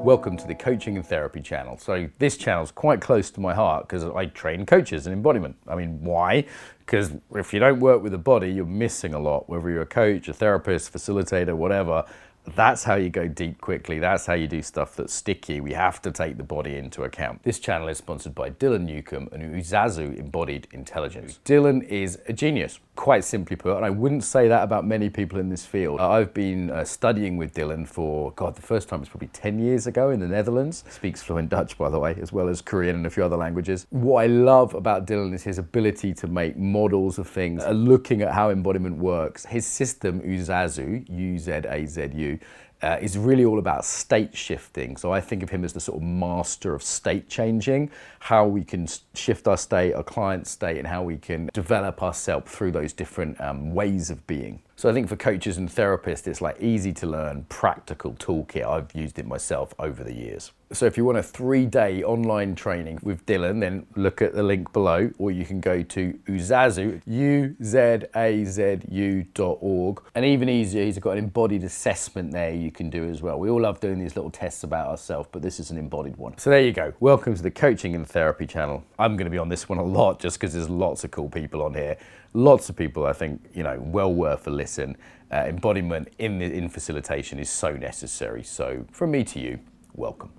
Welcome to the Coaching and Therapy channel. So this channel is quite close to my heart because I train coaches in embodiment. I mean, why? Because if you don't work with the body, you're missing a lot. Whether you're a coach, a therapist, facilitator, whatever, that's how you go deep quickly. That's how you do stuff that's sticky. We have to take the body into account. This channel is sponsored by Dylan Newcomb and Uzazu Embodied Intelligence. Dylan is a genius, quite simply put, and I wouldn't say that about many people in this field. I've been studying with Dylan for, God, the first time was probably 10 years ago in the Netherlands. Speaks fluent Dutch, by the way, as well as Korean and a few other languages. What I love about Dylan is his ability to make models of things, looking at how embodiment works. His system, Uzazu, U-Z-A-Z-U, is really all about state shifting. So I think of him as the sort of master of state changing, how we can shift our state, our client's state, and how we can develop ourselves through those different ways of being. So I think for coaches and therapists, it's like easy to learn, practical toolkit. I've used it myself over the years. So if you want a 3-day online training with Dylan, then look at the link below, or you can go to Uzazu, uzazu.org. And even easier, he's got an embodied assessment there you can do as well. We all love doing these little tests about ourselves, but this is an embodied one. So there you go. Welcome to the Coaching and Therapy channel. I'm going to be on this one a lot just because there's lots of cool people on here. Lots of people, I think, you know, well worth a listen. Embodiment in facilitation is so necessary. So from me to you, welcome.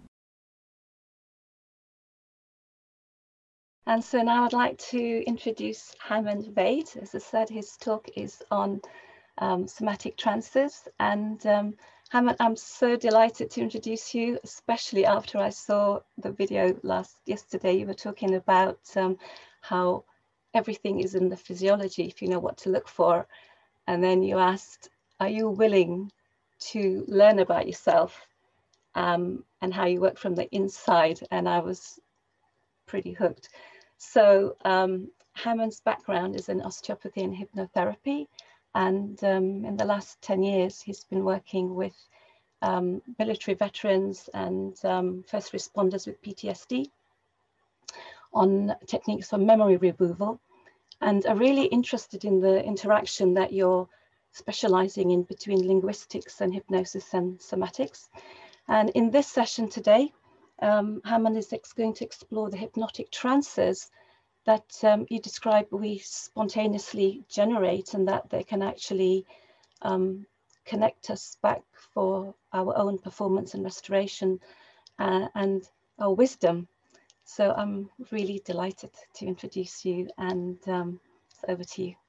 And so now I'd like to introduce Hamand Vaid. As I said, his talk is on somatic trances. And Hamand, I'm so delighted to introduce you, especially after I saw the video yesterday. You were talking about how everything is in the physiology if you know what to look for. And then you asked, are you willing to learn about yourself and how you work from the inside? And I was pretty hooked. So Hamand's background is in osteopathy and hypnotherapy. And in the last 10 years, he's been working with military veterans and first responders with PTSD on techniques for memory removal, and are really interested in the interaction that you're specializing in between linguistics and hypnosis and somatics. And in this session today, Hamand is going to explore the hypnotic trances that you describe we spontaneously generate, and that they can actually connect us back for our own performance and restoration and our wisdom. So I'm really delighted to introduce you, and it's over to you.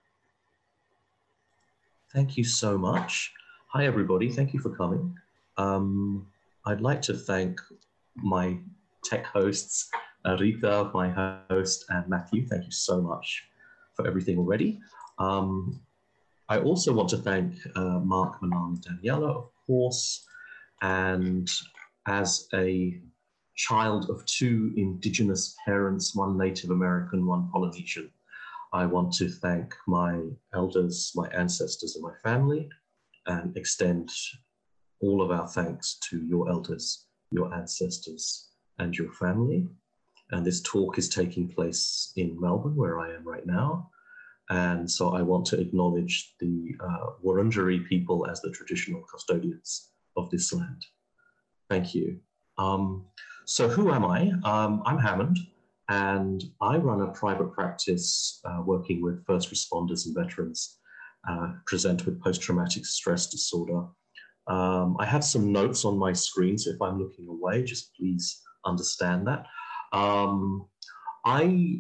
Thank you so much. Hi, everybody. Thank you for coming. I'd like to thank my tech hosts, Rita, my host, and Matthew. Thank you so much for everything already. I also want to thank Mark, Manan, and Daniela, of course, and as a child of 2 Indigenous parents, one Native American, one Polynesian, I want to thank my elders, my ancestors, and my family, and extend all of our thanks to your elders, your ancestors, and your family. And this talk is taking place in Melbourne, where I am right now. And so I want to acknowledge the Wurundjeri people as the traditional custodians of this land. Thank you. So who am I? I'm Hamand, and I run a private practice working with first responders and veterans present with post-traumatic stress disorder. I have some notes on my screen, so if I'm looking away, just please understand that. I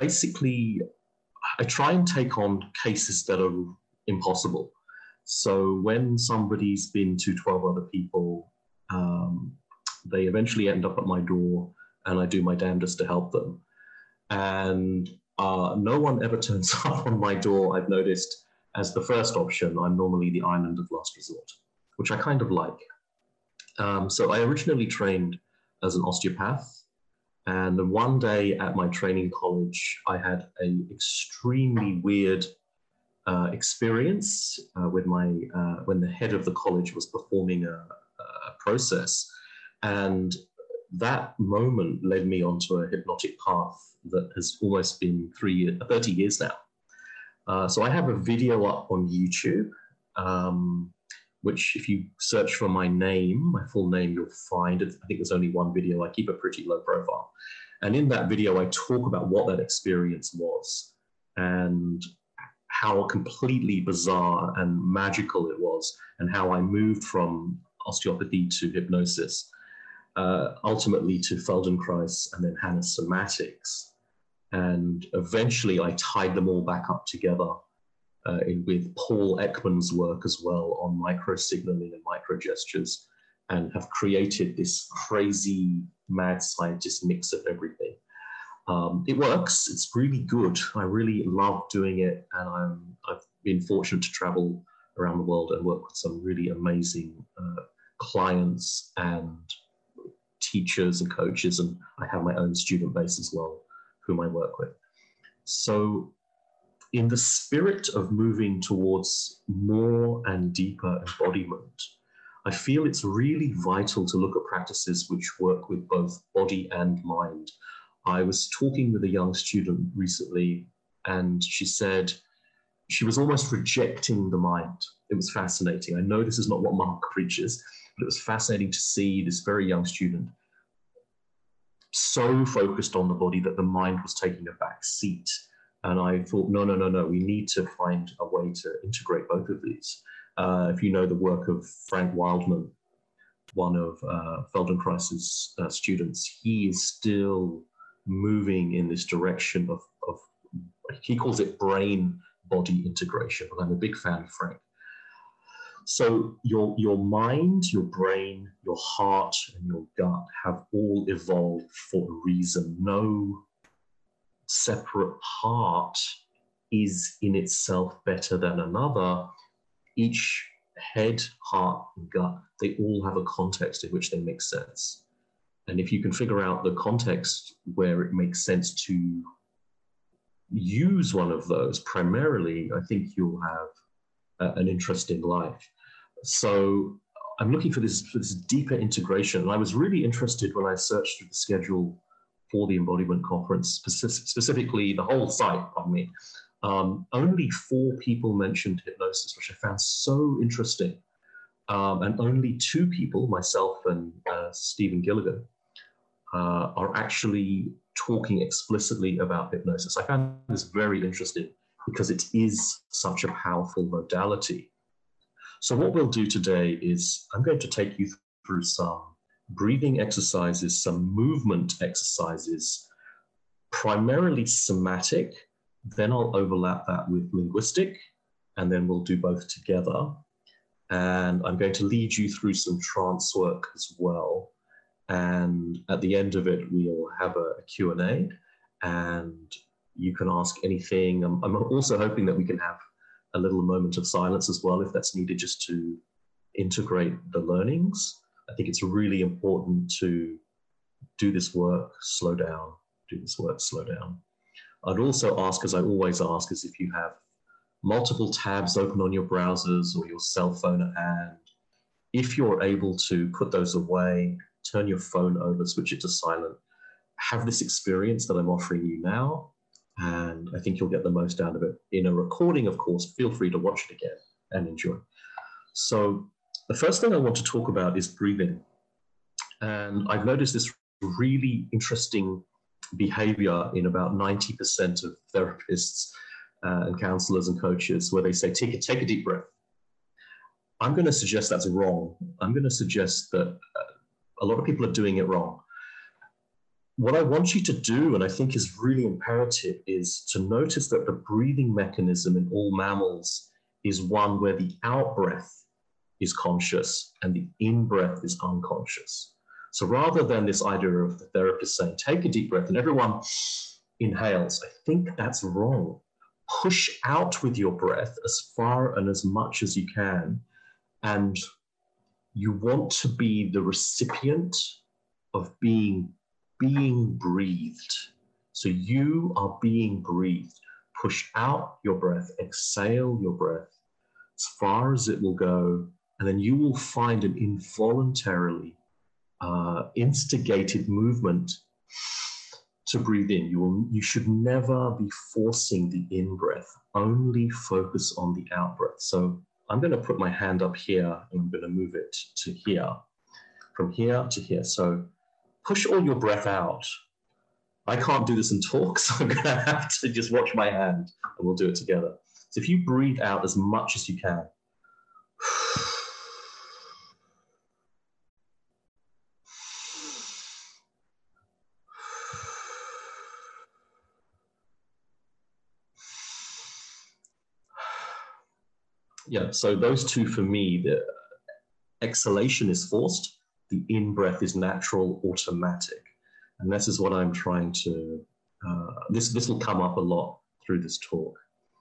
try and take on cases that are impossible. So when somebody's been to 12 other people, they eventually end up at my door, and I do my damnedest to help them. And no one ever turns up on my door, I've noticed, as the first option. I'm normally the island of last resort, which I kind of like. So I originally trained as an osteopath. And one day at my training college, I had an extremely weird experience with when the head of the college was performing a process. And that moment led me onto a hypnotic path that has almost been 30 years now. So I have a video up on YouTube which if you search for my name, my full name, you'll find it. I think there's only one video. I keep a pretty low profile. And in that video, I talk about what that experience was and how completely bizarre and magical it was, and how I moved from osteopathy to hypnosis, ultimately to Feldenkrais and then Hanna Somatics. And eventually I tied them all back up together with Paul Ekman's work as well on microsignaling and microgestures, and have created this crazy mad scientist mix of everything. It works. It's really good. I really love doing it, and I've been fortunate to travel around the world and work with some really amazing clients and teachers and coaches, and I have my own student base as well, whom I work with. So in the spirit of moving towards more and deeper embodiment, I feel it's really vital to look at practices which work with both body and mind. I was talking with a young student recently, and she said she was almost rejecting the mind. It was fascinating. I know this is not what Mark preaches, but it was fascinating to see this very young student so focused on the body that the mind was taking a back seat. And I thought, no, we need to find a way to integrate both of these. If you know the work of Frank Wildman, one of Feldenkrais's students, he is still moving in this direction of he calls it brain-body integration, but I'm a big fan of Frank. So your mind, your brain, your heart, and your gut have all evolved for a reason. No separate part is in itself better than another. Each head, heart, and gut, they all have a context in which they make sense. And if you can figure out the context where it makes sense to use one of those primarily, I think you'll have an interesting life. So I'm looking for this deeper integration. And I was really interested when I searched through the schedule for the Embodiment Conference, specifically the whole site, pardon me. Only 4 people mentioned hypnosis, which I found so interesting. And only 2 people, myself and Stephen Gilligan, are actually talking explicitly about hypnosis. I found this very interesting because it is such a powerful modality. So what we'll do today is I'm going to take you through some breathing exercises, some movement exercises, primarily somatic, then I'll overlap that with linguistic, and then we'll do both together. And I'm going to lead you through some trance work as well. And at the end of it, we'll have a Q&A, and you can ask anything. I'm also hoping that we can have a little moment of silence as well, if that's needed, just to integrate the learnings. I think it's really important to do this work, slow down, do this work, slow down. I'd also ask, as I always ask, is if you have multiple tabs open on your browsers or your cell phone at hand, if you're able to put those away, turn your phone over, switch it to silent, have this experience that I'm offering you now, and I think you'll get the most out of it. In a recording, of course, feel free to watch it again and enjoy. So the first thing I want to talk about is breathing. And I've noticed this really interesting behavior in about 90% of therapists and counselors and coaches, where they say, take a deep breath. I'm going to suggest that's wrong. I'm going to suggest that a lot of people are doing it wrong. What I want you to do, and I think is really imperative, is to notice that the breathing mechanism in all mammals is one where the out-breath is conscious and the in-breath is unconscious. So rather than this idea of the therapist saying, take a deep breath and everyone inhales, I think that's wrong. Push out with your breath as far and as much as you can. And you want to be the recipient of being breathed. So you are being breathed. Push out your breath, exhale your breath as far as it will go, and then you will find an involuntarily instigated movement to breathe in. You should never be forcing the in-breath, only focus on the out-breath. So I'm going to put my hand up here and I'm going to move it to here, from here to here. So push all your breath out. I can't do this and talk, so I'm going to have to just watch my hand and we'll do it together. So if you breathe out as much as you can. Yeah, so those two for me, the exhalation is forced, the in-breath is natural, automatic. And this is what I'm trying to, this will come up a lot through this talk.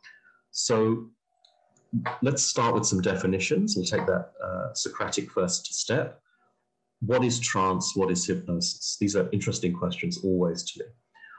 So let's start with some definitions. We'll take that Socratic first step. What is trance? What is hypnosis? These are interesting questions always to me.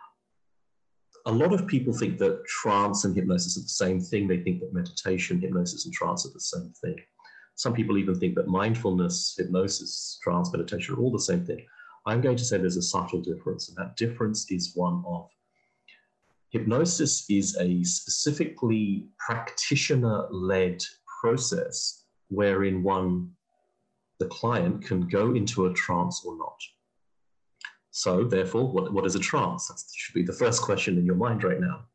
A lot of people think that trance and hypnosis are the same thing. They think that meditation, hypnosis, and trance are the same thing. Some people even think that mindfulness, hypnosis, trance, meditation are all the same thing. I'm going to say there's a subtle difference, and that difference is one of hypnosis is a specifically practitioner-led process wherein the client can go into a trance or not. So therefore, what is a trance? That should be the first question in your mind right now.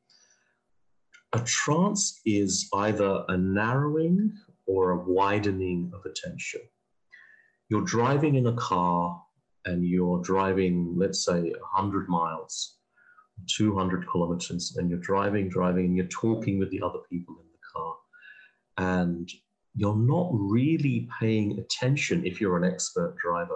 A trance is either a narrowing or a widening of attention. You're driving in a car and you're driving, let's say, 100 miles, 200 kilometers, and you're driving, and you're talking with the other people in the car. And you're not really paying attention, if you're an expert driver,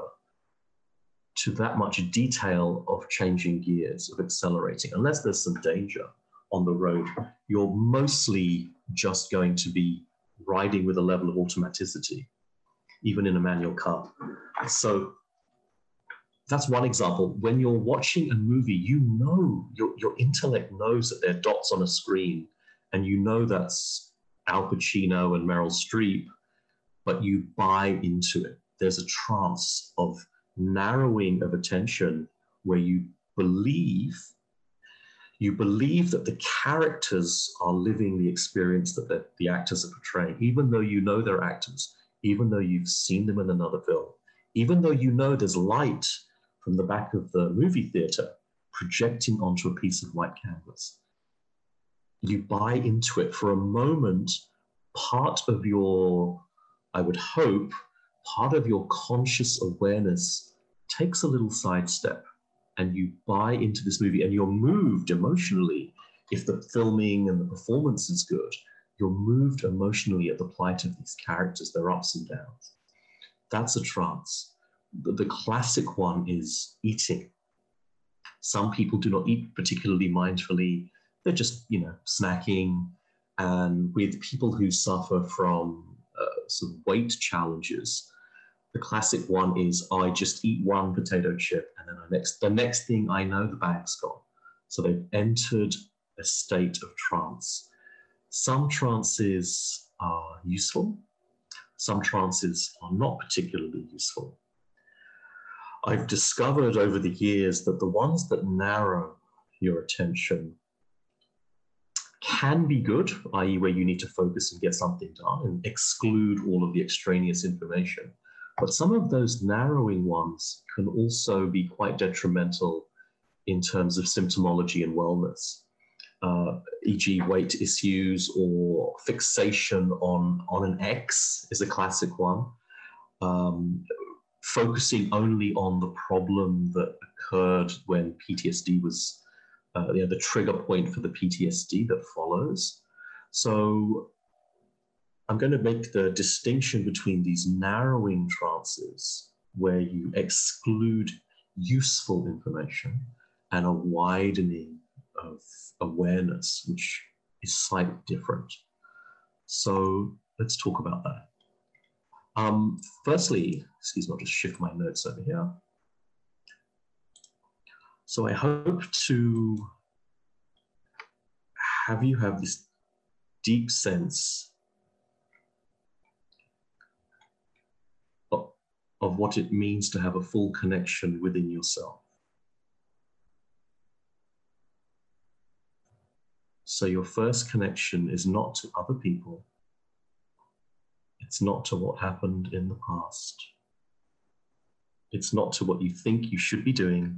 to that much detail of changing gears, of accelerating. Unless there's some danger on the road, you're mostly just going to be riding with a level of automaticity, even in a manual car. So that's one example. When you're watching a movie, you know, your intellect knows that there are dots on a screen, and you know that's Al Pacino and Meryl Streep, but you buy into it. There's a trance of narrowing of attention where you believe that the characters are living the experience that the actors are portraying, even though you know they're actors, even though you've seen them in another film, even though you know there's light from the back of the movie theater projecting onto a piece of white canvas. You buy into it. For a moment, part of your, I would hope, part of your conscious awareness takes a little sidestep, and you buy into this movie, and you're moved emotionally. If the filming and the performance is good, you're moved emotionally at the plight of these characters, their ups and downs. That's a trance. The classic one is eating. Some people do not eat particularly mindfully. They're just, snacking. And with people who suffer from some weight challenges, the classic one is, I just eat one potato chip, and then the next thing I know, the bag's gone. So they've entered a state of trance. Some trances are useful. Some trances are not particularly useful. I've discovered over the years that the ones that narrow your attention can be good, i.e. where you need to focus and get something done and exclude all of the extraneous information. But some of those narrowing ones can also be quite detrimental in terms of symptomology and wellness, e.g. weight issues or fixation on an X is a classic one. Focusing only on the problem that occurred when PTSD was the trigger point for the PTSD that follows. So I'm going to make the distinction between these narrowing trances where you exclude useful information and a widening of awareness, which is slightly different. So let's talk about that. Firstly, excuse me, I'll just shift my notes over here. So I hope to have you have this deep sense of what it means to have a full connection within yourself. So your first connection is not to other people. It's not to what happened in the past. It's not to what you think you should be doing.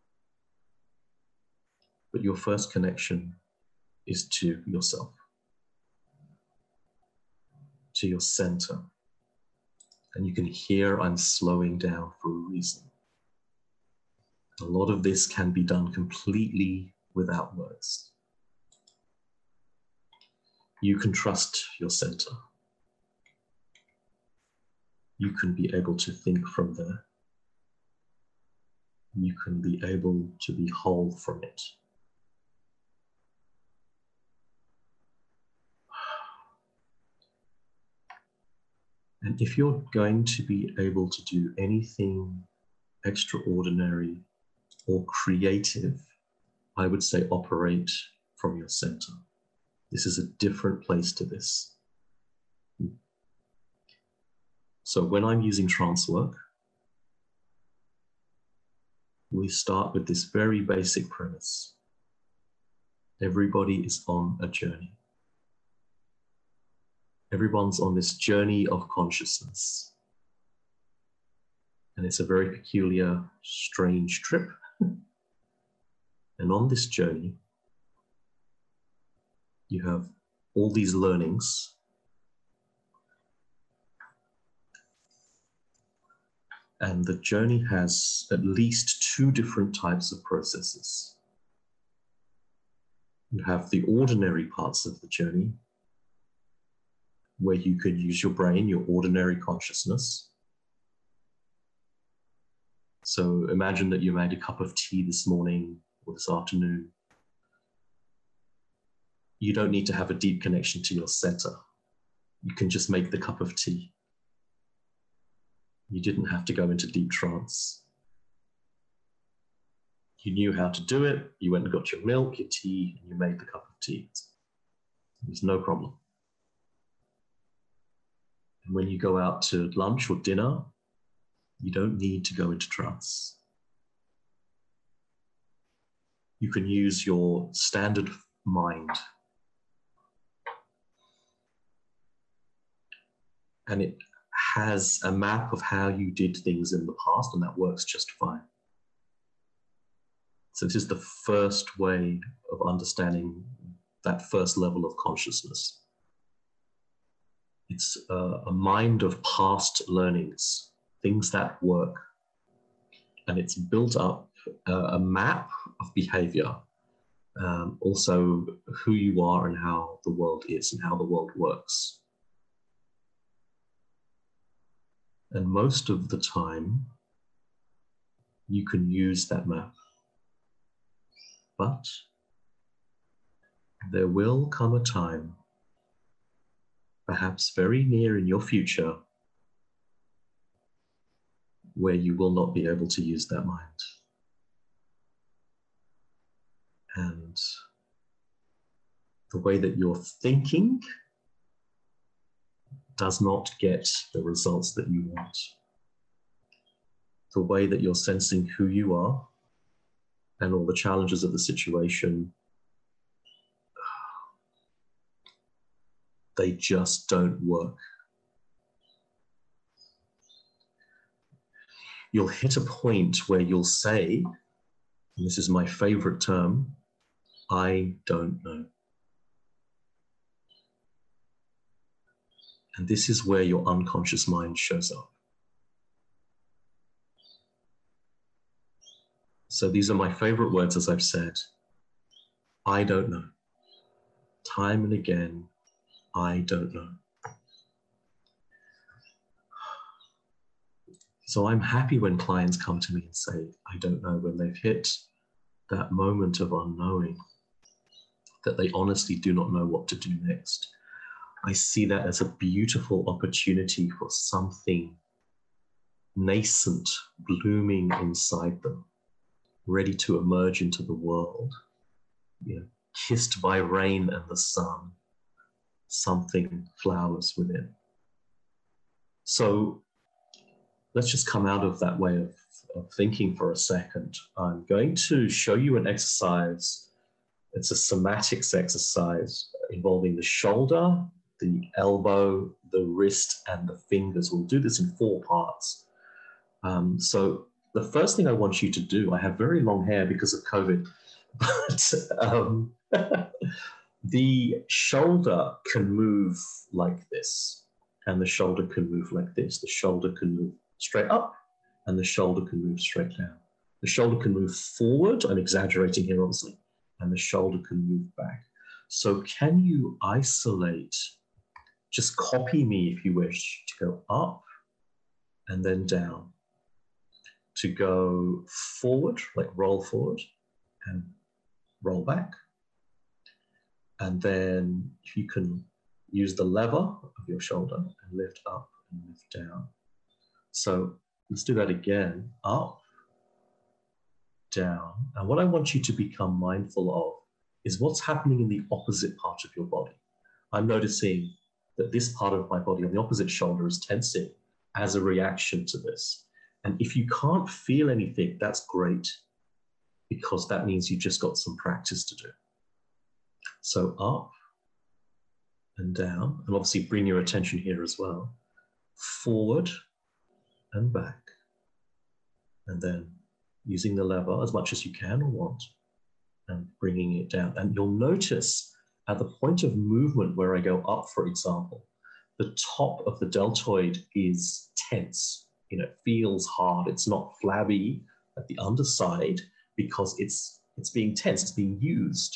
But your first connection is to yourself, to your center. And you can hear I'm slowing down for a reason. A lot of this can be done completely without words. You can trust your center. You can be able to think from there. You can be able to be whole from it. And if you're going to be able to do anything extraordinary or creative, I would say operate from your center. This is a different place to this. So when I'm using trance work, we start with this very basic premise. Everybody is on a journey. Everyone's on this journey of consciousness. And it's a very peculiar, strange trip. And on this journey, you have all these learnings. And the journey has at least two different types of processes. You have the ordinary parts of the journey, where you could use your brain, your ordinary consciousness. So imagine that you made a cup of tea this morning or this afternoon. You don't need to have a deep connection to your center. You can just make the cup of tea. You didn't have to go into deep trance. You knew how to do it. You went and got your milk, your tea, and you made the cup of tea. There's no problem. And when you go out to lunch or dinner, you don't need to go into trance. You can use your standard mind. And it has a map of how you did things in the past, and that works just fine. So this is the first way of understanding that first level of consciousness. It's a mind of past learnings, things that work. And it's built up a map of behavior, also who you are and how the world is and how the world works. And most of the time, you can use that map. But there will come a time, perhaps very near in your future, where you will not be able to use that mind. And the way that you're thinking does not get the results that you want. The way that you're sensing who you are and all the challenges of the situation, they just don't work. You'll hit a point where you'll say, and this is my favorite term, I don't know. And this is where your unconscious mind shows up. So these are my favorite words, as I've said. I don't know. Time and again, I don't know. So I'm happy when clients come to me and say, I don't know, when they've hit that moment of unknowing, that they honestly do not know what to do next. I see that as a beautiful opportunity for something nascent blooming inside them, ready to emerge into the world, kissed by rain and the sun, something flowers within. So let's just come out of that way of thinking for a second. I'm going to show you an exercise. It's a somatics exercise involving the shoulder, the elbow, the wrist, and the fingers. We'll do this in 4 parts. So the first thing I want you to do, I have very long hair because of COVID, but the shoulder can move like this, and the shoulder can move like this. The shoulder can move straight up, and the shoulder can move straight down. The shoulder can move forward, I'm exaggerating here obviously, and the shoulder can move back. So can you isolate, just copy me if you wish, to go up and then down, to go forward, like roll forward and roll back. And then if you can use the lever of your shoulder and lift up and lift down. So let's do that again, up, down. And what I want you to become mindful of is what's happening in the opposite part of your body. I'm noticing that this part of my body on the opposite shoulder is tensing as a reaction to this. And if you can't feel anything, that's great, because that means you've just got some practice to do. So up and down, and obviously bring your attention here as well. Forward and back. And then using the lever as much as you can or want, and bringing it down. And you'll notice at the point of movement where I go up, for example, the top of the deltoid is tense. You know, it feels hard. It's not flabby at the underside because it's being tense, it's being used.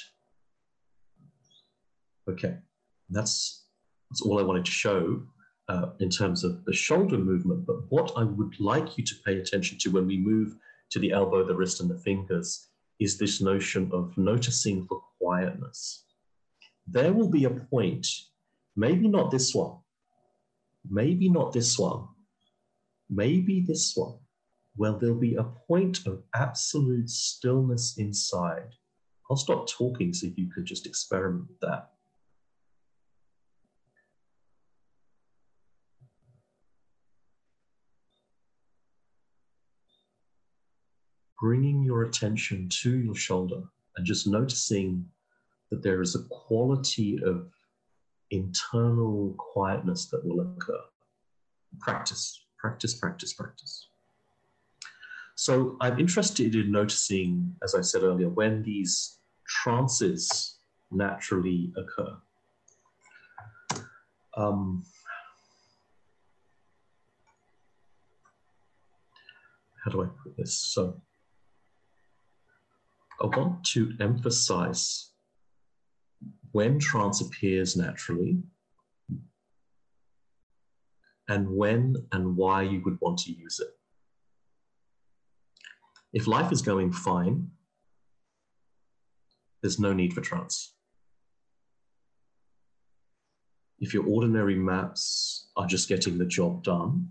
Okay, that's all I wanted to show in terms of the shoulder movement. But what I would like you to pay attention to when we move to the elbow, the wrist, and the fingers is this notion of noticing for quietness. There will be a point, maybe not this one, maybe not this one, maybe this one, where there'll be a point of absolute stillness inside. I'll stop talking so you can just experiment with that. Bringing your attention to your shoulder and just noticing that there is a quality of internal quietness that will occur. Practice, practice, practice, practice. So I'm interested in noticing, as I said earlier, when these trances naturally occur. How do I put this? So I want to emphasize when trance appears naturally and when and why you would want to use it. If life is going fine, there's no need for trance. If your ordinary maps are just getting the job done,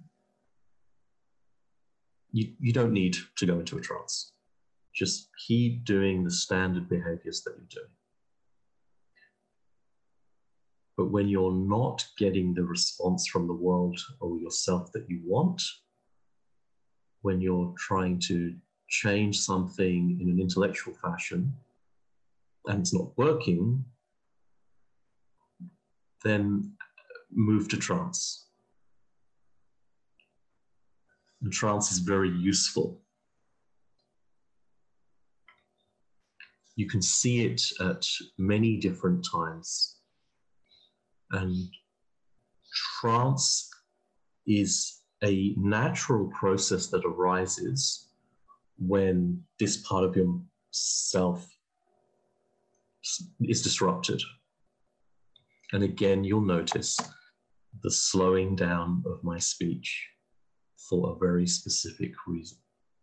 you don't need to go into a trance. Just keep doing the standard behaviors that you're doing. But when you're not getting the response from the world or yourself that you want, when you're trying to change something in an intellectual fashion and it's not working, then move to trance. And trance is very useful. You can see it at many different times. And trance is a natural process that arises when this part of yourself is disrupted. And again, you'll notice the slowing down of my speech for a very specific reason.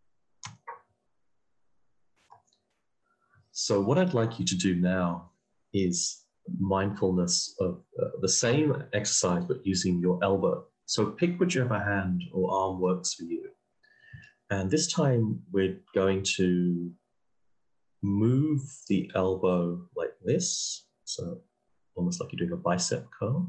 So what I'd like you to do now is mindfulness of the same exercise, but using your elbow. So pick whichever hand or arm works for you. And this time we're going to move the elbow like this. So almost like you're doing a bicep curl.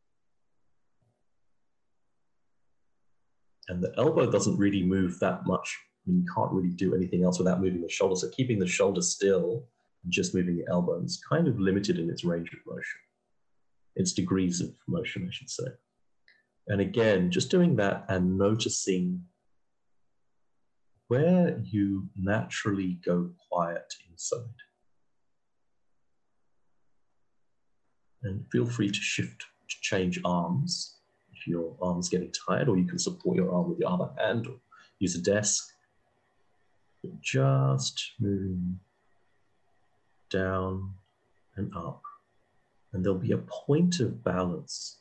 And the elbow doesn't really move that much. I mean, you can't really do anything else without moving the shoulder. So keeping the shoulder still and just moving the elbow is kind of limited in its range of motion. It's degrees of motion, I should say. And again, just doing that and noticing where you naturally go quiet inside. And feel free to change arms if your arm's getting tired, or you can support your arm with your other hand or use a desk. But just moving down and up. And there'll be a point of balance.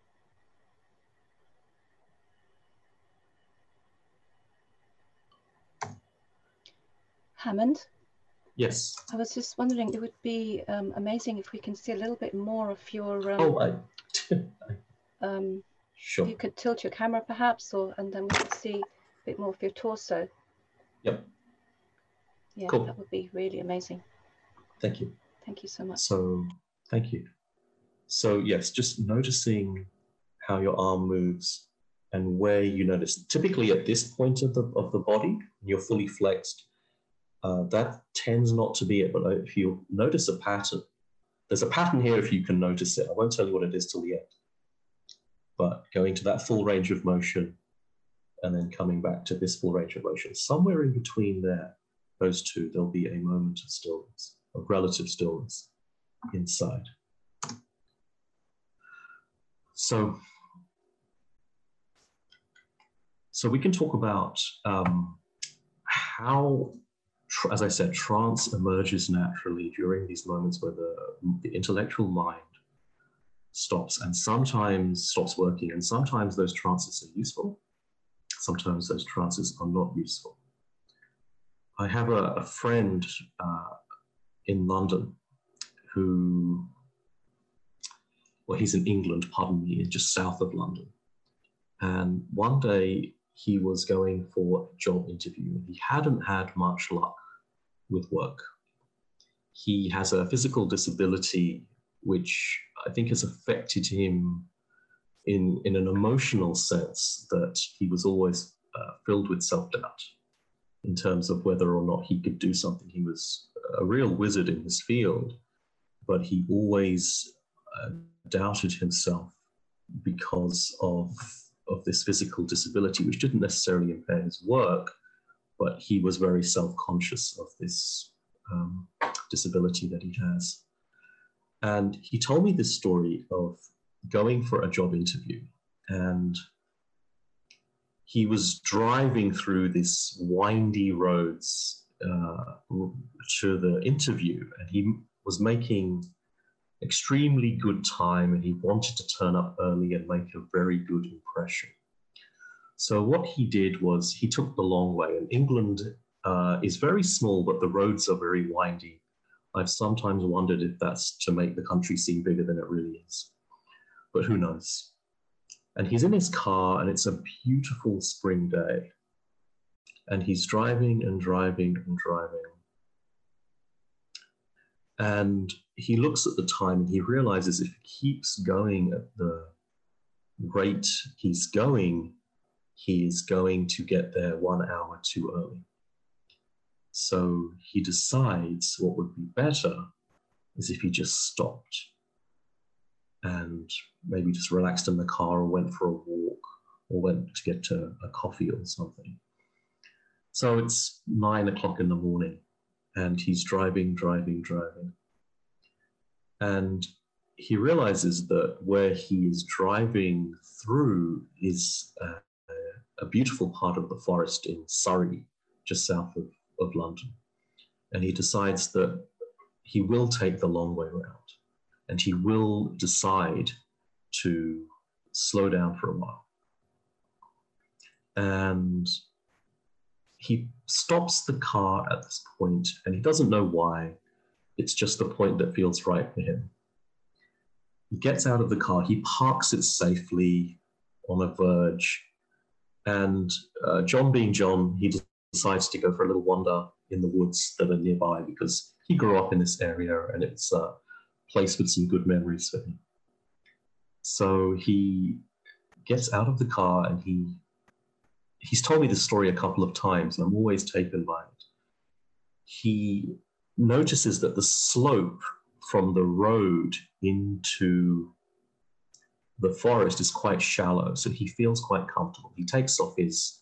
Hammond? Yes. I was just wondering, it would be amazing if we can see a little bit more of your... sure. If you could tilt your camera perhaps, and then we could see a bit more of your torso. Yep. Yeah, cool. That would be really amazing. Thank you. Thank you so much. So, thank you. So yes, just noticing how your arm moves and where you notice. Typically at this point of the body, you're fully flexed. That tends not to be it, but if you notice a pattern, there's a pattern here if you can notice it. I won't tell you what it is till the end. But going to that full range of motion and then coming back to this full range of motion, somewhere in between there, those two, there'll be a moment of stillness, of relative stillness inside. So we can talk about how, as I said, trance emerges naturally during these moments where the intellectual mind stops and sometimes stops working, and sometimes those trances are useful, sometimes those trances are not useful. I have a friend in London who, well, he's in England, pardon me, just south of London. And one day he was going for a job interview. He hadn't had much luck with work. He has a physical disability which I think has affected him in an emotional sense, that he was always filled with self-doubt in terms of whether or not he could do something. He was a real wizard in his field, but he always doubted himself because of this physical disability, which didn't necessarily impair his work, but he was very self-conscious of this disability that he has. And he told me this story of going for a job interview, and he was driving through these windy roads to the interview, and he was making extremely good time, and he wanted to turn up early and make a very good impression. So what he did was he took the long way, and England is very small, but the roads are very windy. I've sometimes wondered if that's to make the country seem bigger than it really is, but who knows? And he's in his car, and it's a beautiful spring day, and he's driving and driving and driving. And he looks at the time and he realizes if he keeps going at the rate he's going, he is going to get there 1 hour too early. So he decides what would be better is if he just stopped and maybe just relaxed in the car or went for a walk or went to get a coffee or something. So it's 9 o'clock in the morning and he's driving. And he realizes that where he is driving through is a beautiful part of the forest in Surrey, just south of London. And he decides that he will take the long way around and he will decide to slow down for a while. And he stops the car at this point, and he doesn't know why. It's just the point that feels right for him. He gets out of the car, he parks it safely on a verge, and John being John, he decides to go for a little wander in the woods that are nearby because he grew up in this area and it's a place with some good memories for him. So he gets out of the car and he's told me this story a couple of times and I'm always taken by it. He notices that the slope from the road into the forest is quite shallow, so he feels quite comfortable. He takes off his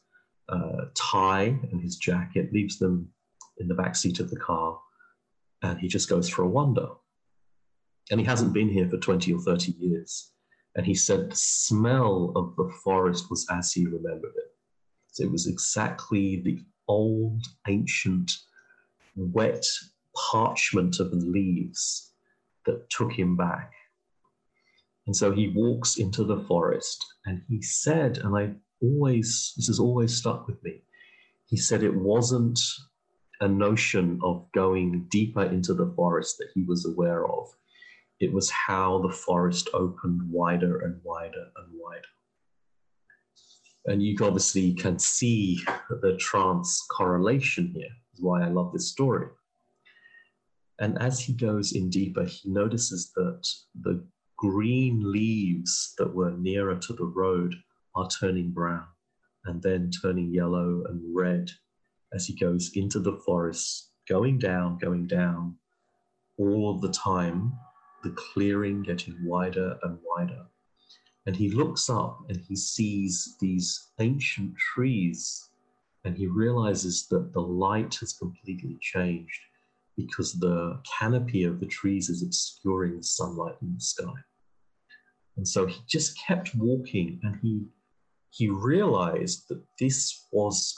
tie and his jacket, leaves them in the back seat of the car, and he just goes for a wander. And he hasn't been here for 20 or 30 years. And he said the smell of the forest was as he remembered it. So it was exactly the old, ancient, wet parchment of the leaves that took him back. And so he walks into the forest, and he said, and this has always stuck with me, he said it wasn't a notion of going deeper into the forest that he was aware of. It was how the forest opened wider and wider and wider. And you obviously can see the trance correlation here, is why I love this story. And as he goes in deeper, he notices that the green leaves that were nearer to the road are turning brown and then turning yellow and red as he goes into the forest, going down, all of the time, the clearing getting wider and wider. And he looks up and he sees these ancient trees, and he realizes that the light has completely changed because the canopy of the trees is obscuring the sunlight in the sky. And so he just kept walking, and he realized that this was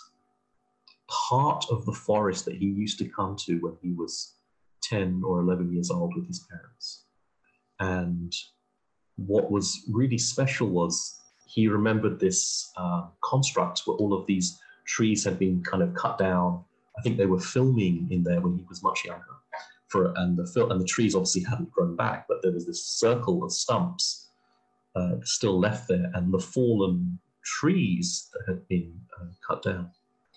part of the forest that he used to come to when he was 10 or 11 years old with his parents. And what was really special was he remembered this construct where all of these trees had been kind of cut down. I think they were filming in there when he was much younger. And the trees obviously hadn't grown back, but there was this circle of stumps still left there, and the fallen trees that had been cut down.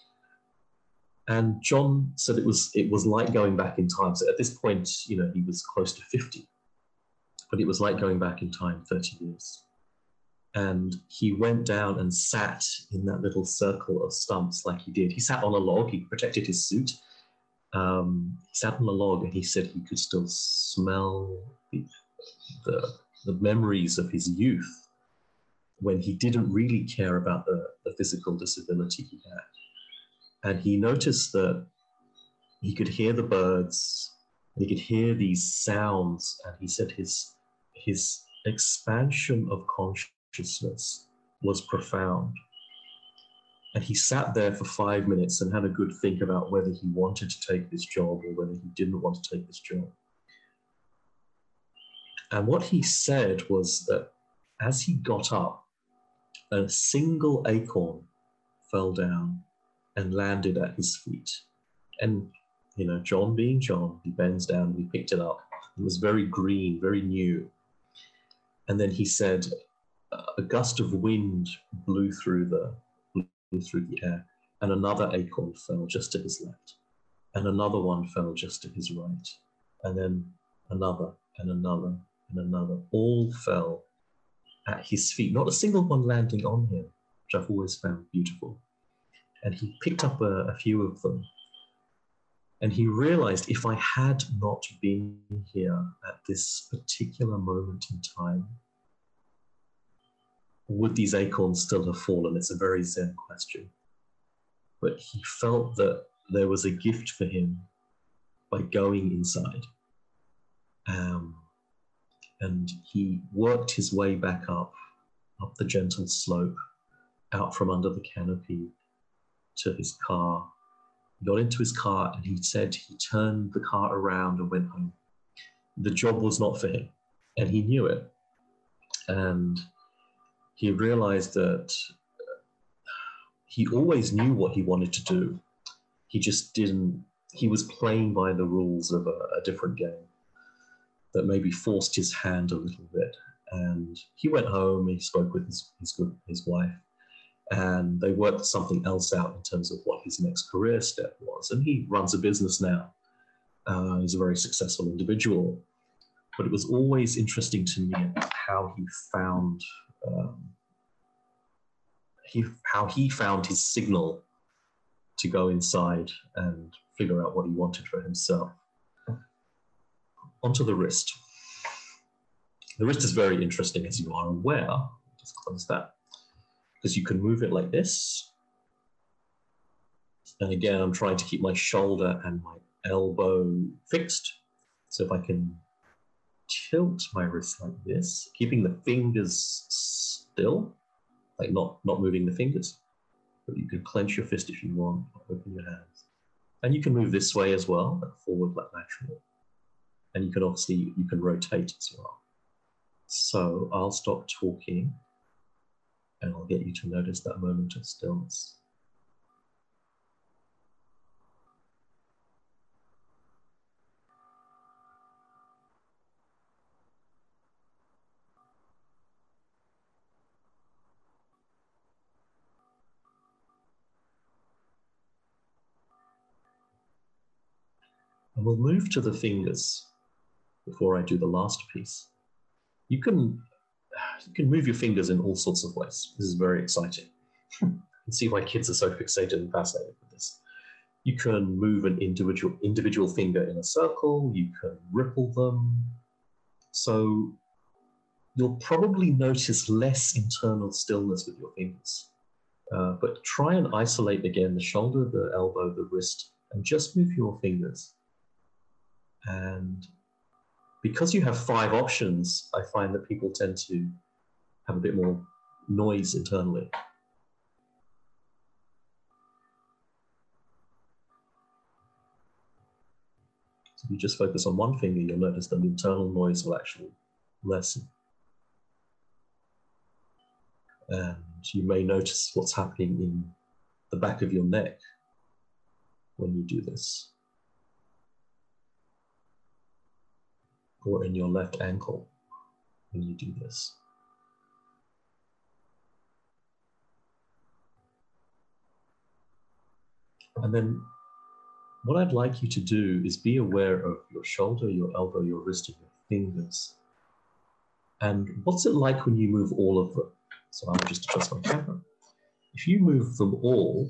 And John said it was like going back in time. So at this point, he was close to 50, but it was like going back in time 30 years. And he went down and sat in that little circle of stumps like he did. He sat on a log, he protected his suit. He sat on a log, and he said he could still smell the memories of his youth when he didn't really care about the physical disability he had. And he noticed that he could hear the birds, and he could hear these sounds, and he said his expansion of consciousness was profound. And he sat there for 5 minutes and had a good think about whether he wanted to take this job or whether he didn't want to take this job. And what he said was that as he got up, a single acorn fell down and landed at his feet. And, John being John, he bends down and he picked it up. It was very green, very new. And then he said a gust of wind blew through the air, and another acorn fell just to his left, and another one fell just to his right, and then another and another and another. All fell at his feet, not a single one landing on him, which I've always found beautiful. And he picked up a few of them, and he realized, if I had not been here at this particular moment in time, would these acorns still have fallen? It's a very Zen question. But he felt that there was a gift for him by going inside. And he worked his way back up the gentle slope, out from under the canopy to his car. He got into his car, and he said he turned the car around and went home. The job was not for him, and he knew it. And he realized that he always knew what he wanted to do. He just didn't, he was playing by the rules of a different game that maybe forced his hand a little bit. And he went home, he spoke with his wife, and they worked something else out in terms of what his next career step was. And he runs a business now. He's a very successful individual. But it was always interesting to me how he found his signal to go inside and figure out what he wanted for himself. Onto the wrist. The wrist is very interesting, as you are aware. Just close that. Because you can move it like this. And again, I'm trying to keep my shoulder and my elbow fixed. So if I can tilt my wrist like this, keeping the fingers still, like not moving the fingers, but you can clench your fist if you want, or open your hands. And you can move this way as well, like forward, like lateral. And you can obviously, you can rotate as well. So I'll stop talking and I'll get you to notice that moment of stillness. And we'll move to the fingers before I do the last piece. You can move your fingers in all sorts of ways. This is very exciting. You can see why kids are so fixated and fascinated with this. You can move an individual finger in a circle. You can ripple them. So you'll probably notice less internal stillness with your fingers. But try and isolate again the shoulder, the elbow, the wrist, and just move your fingers. And because you have 5 options, I find that people tend to have a bit more noise internally. So if you just focus on one finger, you'll notice that the internal noise will actually lessen. And you may notice what's happening in the back of your neck when you do this, or in your left ankle when you do this. And then what I'd like you to do is be aware of your shoulder, your elbow, your wrist, and your fingers. And what's it like when you move all of them? So I'll just adjust my camera. If you move them all,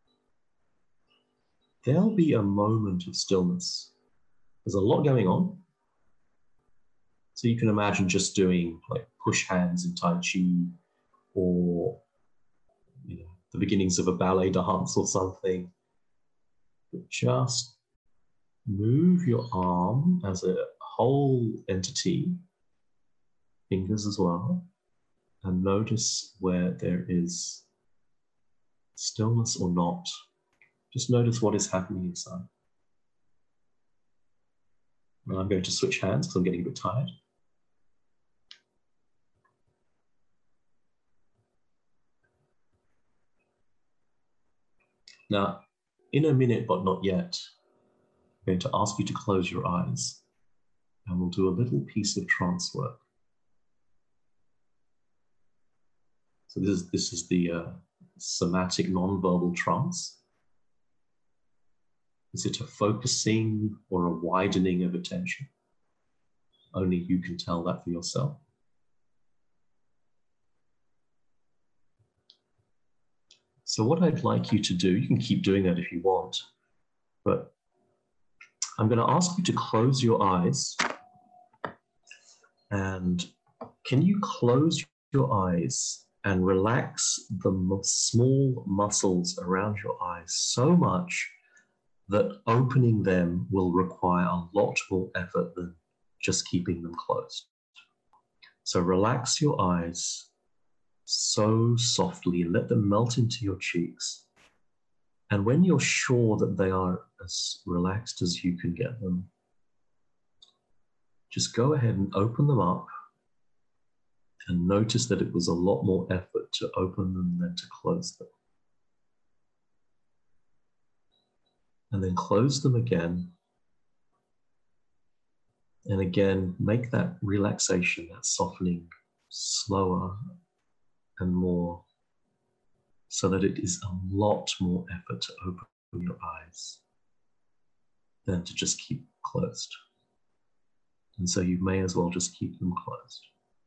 there'll be a moment of stillness. There's a lot going on. So you can imagine just doing like push hands in Tai Chi, or the beginnings of a ballet dance or something. But just move your arm as a whole entity, fingers as well, and notice where there is stillness or not. Just notice what is happening inside. Now I'm going to switch hands because I'm getting a bit tired. Now, in a minute, but not yet, I'm going to ask you to close your eyes, and we'll do a little piece of trance work. So this is the somatic non-verbal trance. Is it a focusing or a widening of attention? Only you can tell that for yourself. So what I'd like you to do, you can keep doing that if you want, but I'm going to ask you to close your eyes. And can you close your eyes and relax the small muscles around your eyes so much that opening them will require a lot more effort than just keeping them closed? So relax your eyes so softly and let them melt into your cheeks. And when you're sure that they are as relaxed as you can get them, just go ahead and open them up, and notice that it was a lot more effort to open them than to close them. And then close them again. And again, make that relaxation, that softening, slower and more, so that it is a lot more effort to open your eyes than to just keep closed. And so you may as well just keep them closed.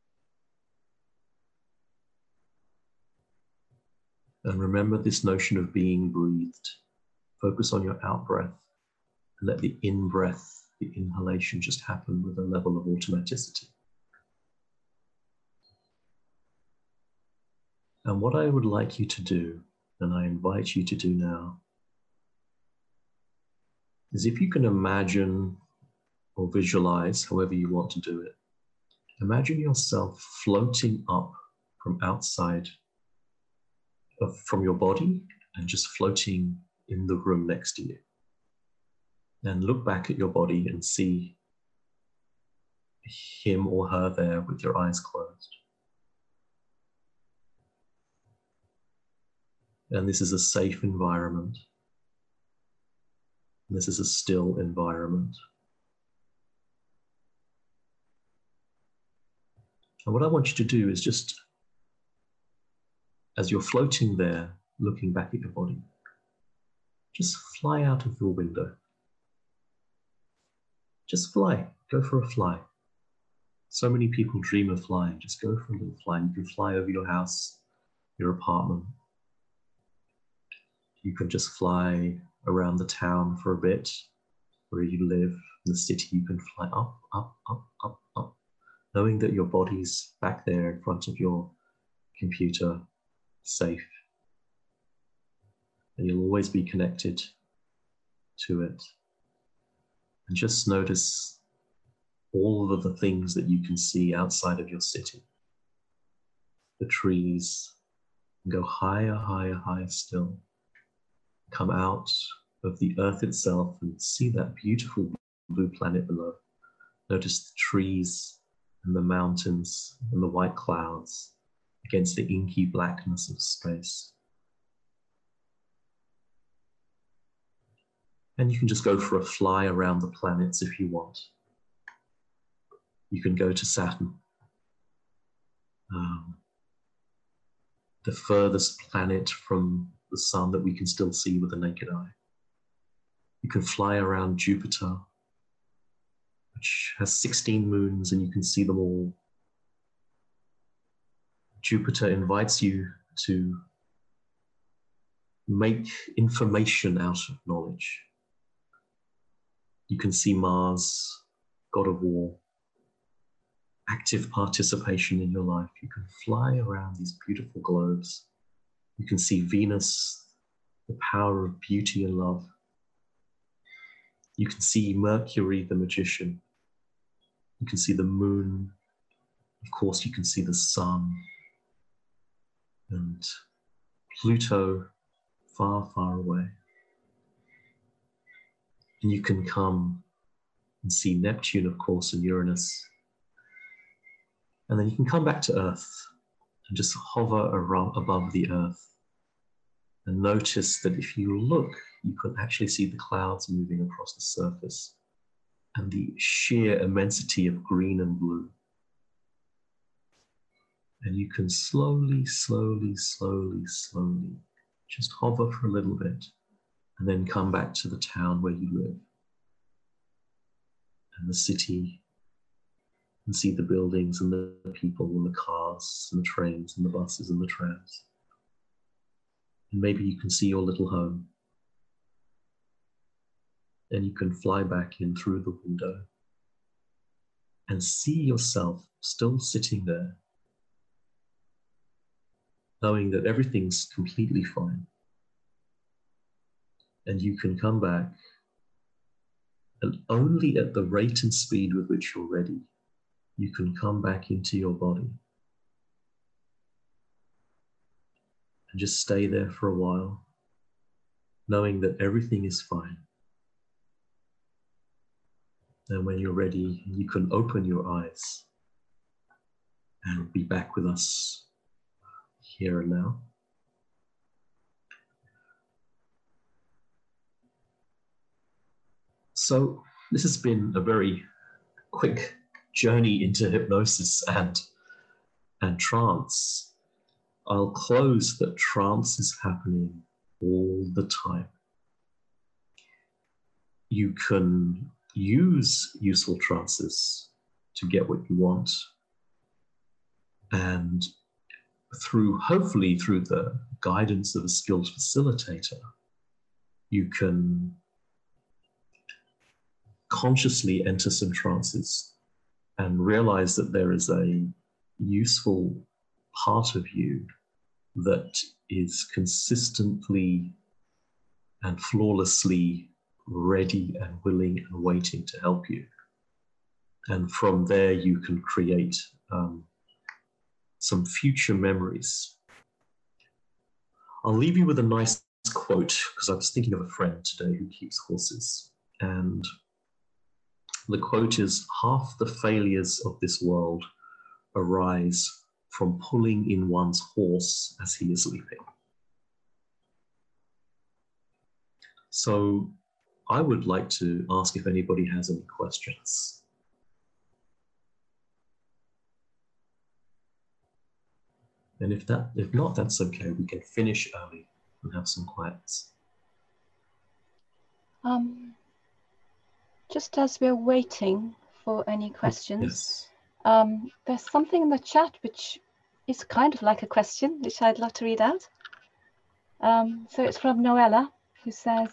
And remember this notion of being breathed. Focus on your out-breath and let the in-breath, the inhalation, just happen with a level of automaticity. And what I would like you to do, and I invite you to do now, is if you can imagine or visualize, however you want to do it, imagine yourself floating up from outside from your body and just floating in the room next to you. And look back at your body and see him or her there with your eyes closed. And this is a safe environment. This is a still environment. And what I want you to do is just, as you're floating there, looking back at your body, just fly out of your window. Just fly, go for a fly. So many people dream of flying. Just go for a little fly. You can fly over your house, your apartment. You can just fly around the town for a bit, where you live, in the city. You can fly up, up, up, up, up, knowing that your body's back there in front of your computer, safe. And you'll always be connected to it. And just notice all of the things that you can see outside of your city. The trees, and go higher, higher, higher still. Come out of the earth itself and see that beautiful blue planet below. Notice the trees and the mountains and the white clouds against the inky blackness of space. And you can just go for a fly around the planets if you want. You can go to Saturn, the furthest planet from the sun that we can still see with the naked eye. You can fly around Jupiter, which has 16 moons, and you can see them all. Jupiter invites you to make information out of knowledge. You can see Mars, god of war, active participation in your life. You can fly around these beautiful globes. You can see Venus, the power of beauty and love. You can see Mercury, the magician. You can see the moon. Of course, you can see the sun. And Pluto, far, far away. And you can come and see Neptune, of course, and Uranus. And then you can come back to Earth and just hover around above the Earth. And notice that if you look, you can actually see the clouds moving across the surface and the sheer immensity of green and blue. And you can slowly, slowly, slowly, slowly just hover for a little bit and then come back to the town where you live and the city, and see the buildings and the people and the cars and the trains and the buses and the trams. And maybe you can see your little home. And you can fly back in through the window and see yourself still sitting there, knowing that everything's completely fine. And you can come back, and only at the rate and speed with which you're ready, you can come back into your body. And just stay there for a while, knowing that everything is fine. And when you're ready, you can open your eyes and be back with us here and now. So this has been a very quick journey into hypnosis and trance. I'll close that trance is happening all the time. You can use useful trances to get what you want, and hopefully through the guidance of a skilled facilitator, you can consciously enter some trances and realize that there is a useful part of you that is consistently and flawlessly ready and willing and waiting to help you. And from there, you can create some future memories. I'll leave you with a nice quote, because I was thinking of a friend today who keeps horses. And the quote is, "Half the failures of this world arise from pulling in one's horse as he is leaping." So I would like to ask if anybody has any questions. And if not, that's okay. We can finish early and have some quiets. Just as we're waiting for any questions, Yes. there's something in the chat which is kind of like a question, which I'd love to read out. So it's from Noella, who says,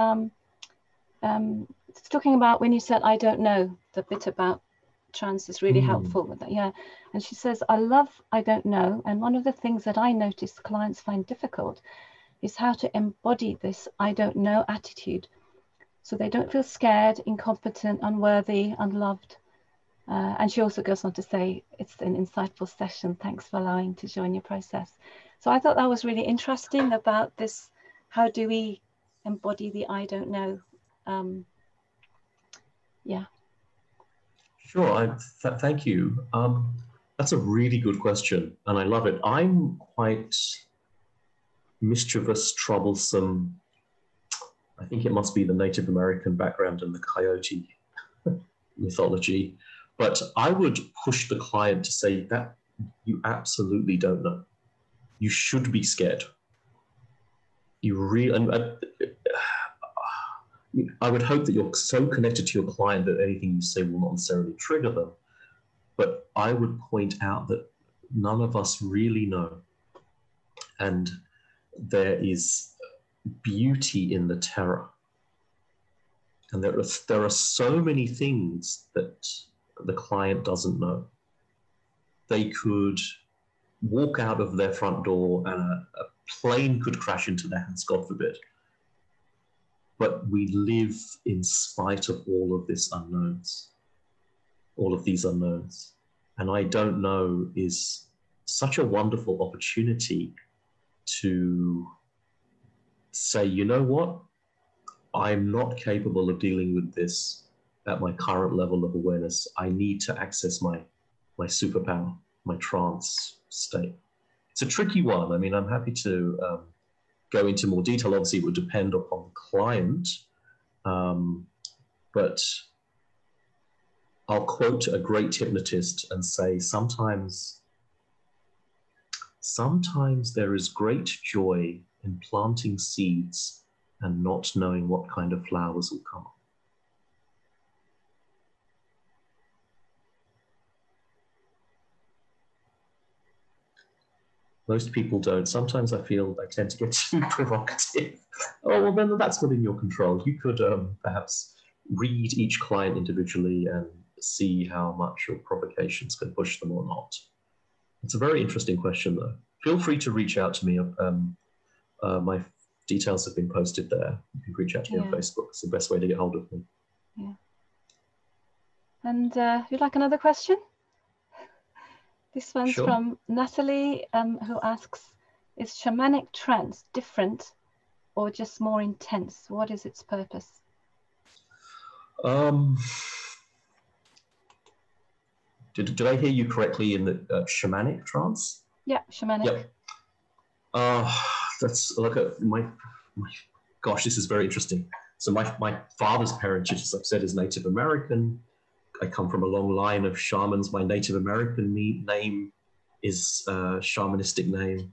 it's talking about when you said, "I don't know," the bit about trance is really helpful with that. Yeah. And she says, "I love I don't know. And one of the things that I notice clients find difficult is how to embody this I don't know attitude, so they don't feel scared, incompetent, unworthy, unloved." And she also goes on to say, "It's an insightful session. Thanks for allowing to join your process." So I thought that was really interesting about this. How do we embody the I don't know? Yeah. Sure, thank you. That's a really good question, and I love it. I'm quite mischievous, troublesome. I think it must be the Native American background and the coyote mythology. But I would push the client to say that you absolutely don't know. You should be scared. You really, I would hope that you're so connected to your client that anything you say will not necessarily trigger them. But I would point out that none of us really know. And there is beauty in the terror. And there are so many things that the client doesn't know. They could walk out of their front door and a plane could crash into their hands, God forbid. But we live in spite of all of these unknowns. And I don't know is such a wonderful opportunity to say, you know what? I'm not capable of dealing with this at my current level of awareness. I need to access my superpower, my trance state. It's a tricky one. I mean, I'm happy to go into more detail. Obviously, it would depend upon the client, but I'll quote a great hypnotist and say, sometimes there is great joy in planting seeds and not knowing what kind of flowers will come up. Most people don't. Sometimes I feel I tend to get too provocative. Oh, well, then that's within your control. You could perhaps read each client individually and see how much your provocations can push them or not. It's a very interesting question, though. Feel free to reach out to me. My details have been posted there. You can reach out to me on Facebook. It's the best way to get hold of me. Yeah. And you'd like another question? This one's from Natalie, who asks, is shamanic trance different or just more intense? What is its purpose? Did I hear you correctly in the shamanic trance? Yeah, shamanic. Yep. That's like my gosh, this is very interesting. So my father's parentage, as I've said, is Native American. I come from a long line of shamans. My Native American name is a shamanistic name.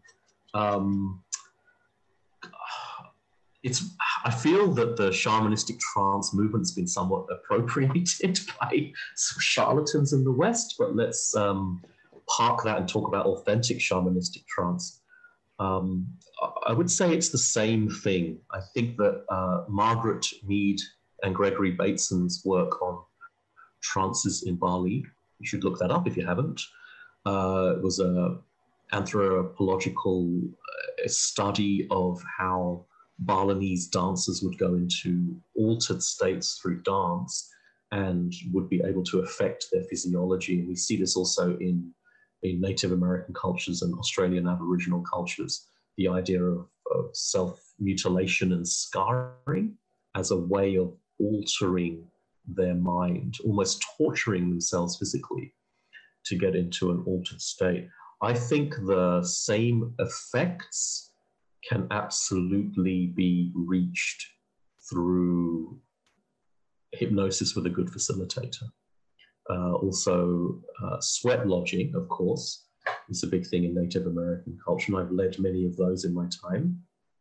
I feel that the shamanistic trance movement has been somewhat appropriated by some charlatans in the West, but let's park that and talk about authentic shamanistic trance. I would say it's the same thing. I think that Margaret Mead and Gregory Bateson's work on trances in Bali, you should look that up if you haven't. It was a anthropological study of how Balinese dancers would go into altered states through dance and would be able to affect their physiology. And we see this also in Native American cultures and Australian Aboriginal cultures, the idea of self-mutilation and scarring as a way of altering their mind, almost torturing themselves physically to get into an altered state. I think the same effects can absolutely be reached through hypnosis with a good facilitator. Also, sweat lodging, of course, is a big thing in Native American culture, and I've led many of those in my time.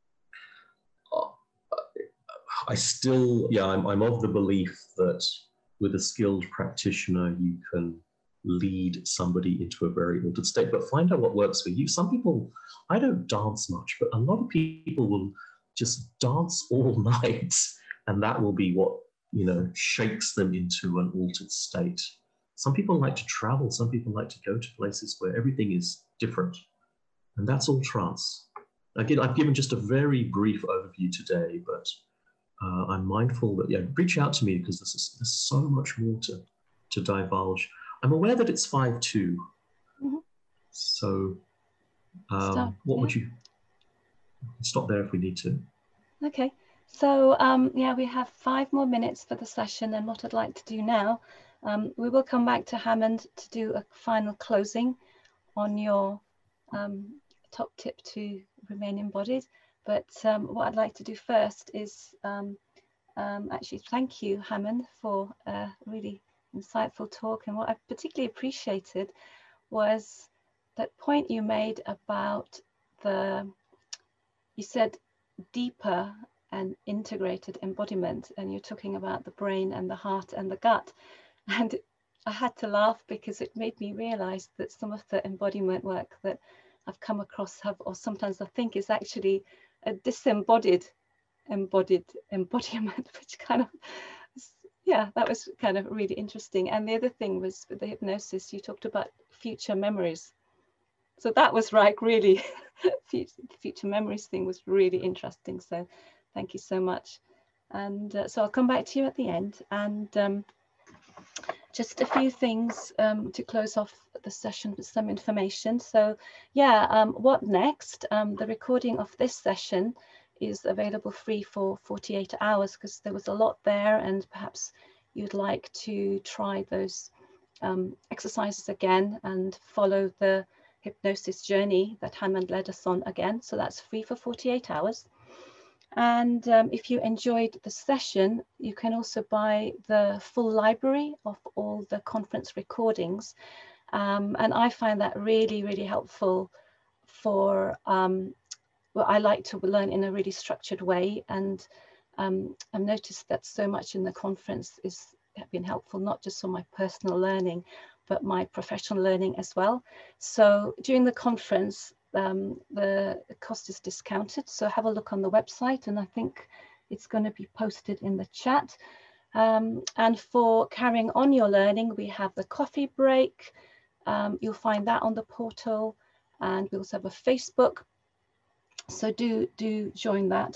I'm of the belief that with a skilled practitioner, you can lead somebody into a very altered state, but find out what works for you. Some people, I don't dance much, but a lot of people will just dance all night, and that will be what, you know, shakes them into an altered state. Some people like to travel. Some people like to go to places where everything is different, and that's all trance. Again, I've given just a very brief overview today, but I'm mindful that, yeah, reach out to me because there's so much more to divulge. I'm aware that it's 5:02. Mm-hmm. So what would you stop there if we need to? Okay. So yeah, we have 5 more minutes for the session, and what I'd like to do now, we will come back to Hammond to do a final closing on your top tip to remain embodied. But what I'd like to do first is actually thank you, Hammond, for a really insightful talk. And what I particularly appreciated was that point you made about you said deeper and integrated embodiment, and you're talking about the brain and the heart and the gut. And I had to laugh because it made me realize that some of the embodiment work that I've come across or sometimes I think is actually a disembodied embodiment, which kind of, yeah, that was kind of really interesting. And the other thing was with the hypnosis, you talked about future memories. So that was really, future memories thing was really interesting. So thank you so much. And so I'll come back to you at the end. And just a few things to close off the session with some information. So yeah, what next? The recording of this session is available free for 48 hours because there was a lot there, and perhaps you'd like to try those exercises again and follow the hypnosis journey that Hammond led us on again. So that's free for 48 hours. And if you enjoyed the session, you can also buy the full library of all the conference recordings. And I find that really, really helpful for, well, I like to learn in a really structured way. And I've noticed that so much in the conference has been helpful, not just for my personal learning, but my professional learning as well. So during the conference, the cost is discounted, so have a look on the website, and I think it's going to be posted in the chat. And for carrying on your learning, we have the coffee break. You'll find that on the portal, and we also have a Facebook, so do join that.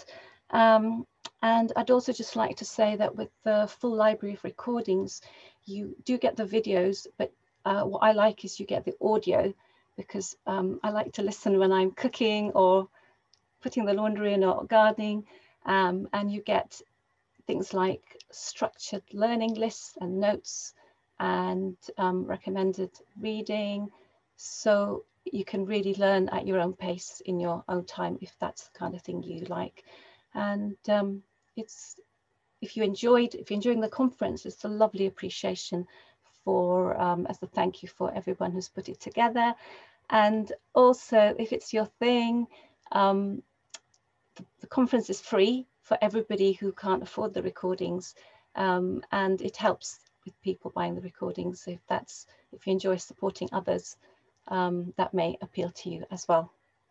And I'd also just like to say that with the full library of recordings, you do get the videos, but what I like is you get the audio, because I like to listen when I'm cooking or putting the laundry in or gardening, and you get things like structured learning lists and notes and recommended reading, so you can really learn at your own pace in your own time if that's the kind of thing you like. And if you're enjoying the conference, it's a lovely appreciation for as a thank you for everyone who's put it together. And also, if it's your thing, the conference is free for everybody who can't afford the recordings, and it helps with people buying the recordings. So if you enjoy supporting others, that may appeal to you as well.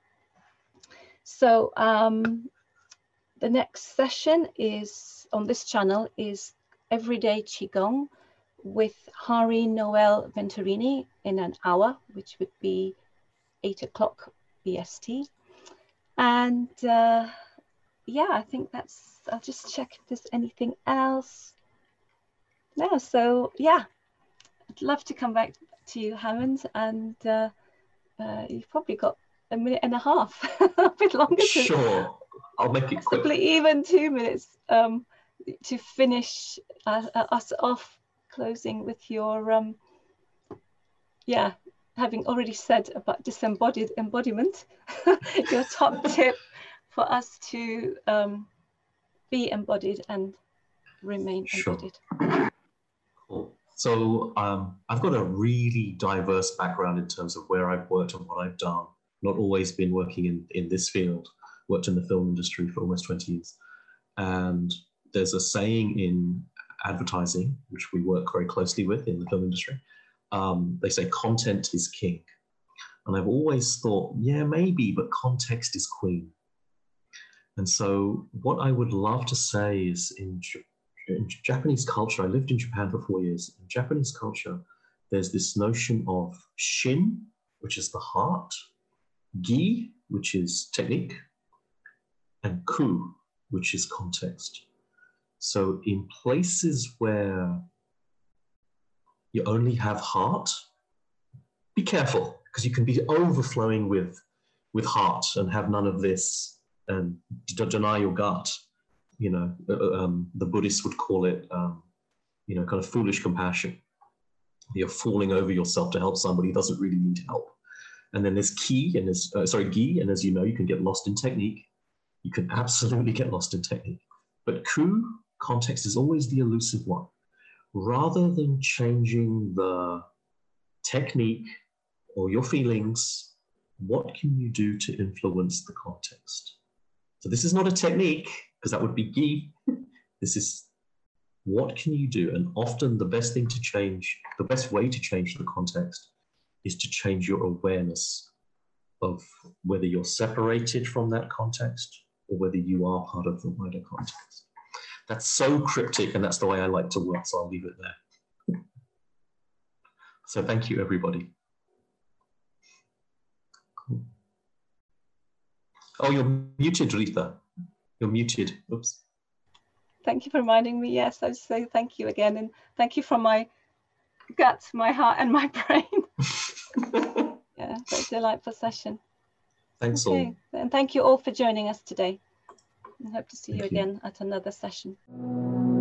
So the next session is on this channel is Everyday Qigong with Hari Noel Venturini in an hour, which would be 8 o'clock BST. And yeah, I think that's, I'll just check if there's anything else. No, so yeah, I'd love to come back to you, Hammond, and you've probably got a minute and a half, a bit longer. Sure, I'll make it quick. Possibly even 2 minutes to finish us off, closing with your, yeah, having already said about disembodied embodiment, your top tip for us to be embodied and remain embodied. Cool. So I've got a really diverse background in terms of where I've worked and what I've done. Not always been working in this field, worked in the film industry for almost 20 years. And there's a saying in advertising, which we work very closely with in the film industry. They say content is king. And I've always thought, yeah, maybe, but context is queen. And so what I would love to say is in Japanese culture, I lived in Japan for 4 years. In Japanese culture, there's this notion of shin, which is the heart, gi, which is technique, and ku, which is context. So in places where you only have heart, be careful, because you can be overflowing with heart and have none of this and deny your gut. You know, the Buddhists would call it, you know, kind of foolish compassion. You're falling over yourself to help somebody who doesn't really need help. And then there's ki, and there's, gi, and as you know, you can get lost in technique. You can absolutely get lost in technique. But ku, context, is always the elusive one. Rather than changing the technique or your feelings, what can you do to influence the context? So this is not a technique, because that would be gi. This is what can you do? And often the best thing to change, the best way to change the context is to change your awareness of whether you're separated from that context or whether you are part of the wider context. That's so cryptic, and that's the way I like to work, so I'll leave it there. So thank you, everybody. Cool. Oh, you're muted, Rita. You're muted. Oops. Thank you for reminding me. Yes, I just say thank you again, and thank you from my gut, my heart, and my brain. Yeah, very delightful session. Thanks all. And thank you all for joining us today. And hope to see you Thank again at another session.